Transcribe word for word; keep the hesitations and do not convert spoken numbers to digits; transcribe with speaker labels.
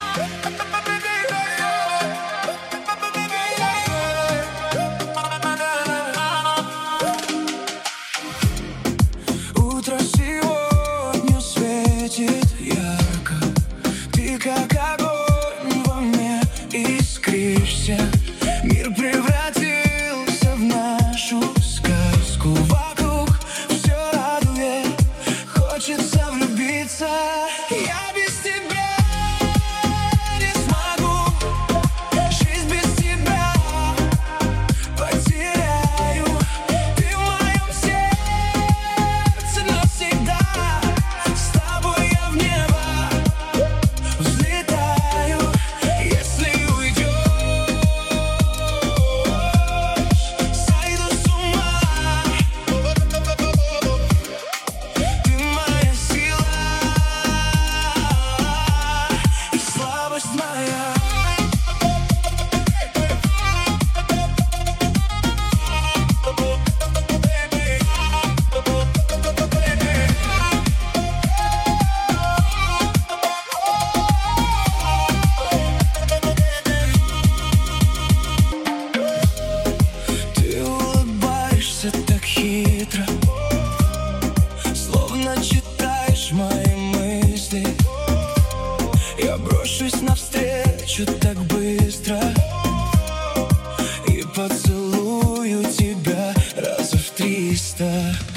Speaker 1: Утро сегодня светит ярко, ты как огонь во мне искришься. Мир превратился в нашу сказку, вокруг все радует, хочется влюбиться. Я без тебя не смогу, жизнь без тебя потеряю. Ты в моем сердце навсегда, с тобой я в небо взлетаю. Если уйдешь, сойду с ума. Ты моя сила и слабость моя. Ты улыбаешься так хитро, словно читаешь мои мысли. Я брошусь навстречу так быстро и поцелую тебя раза в триста.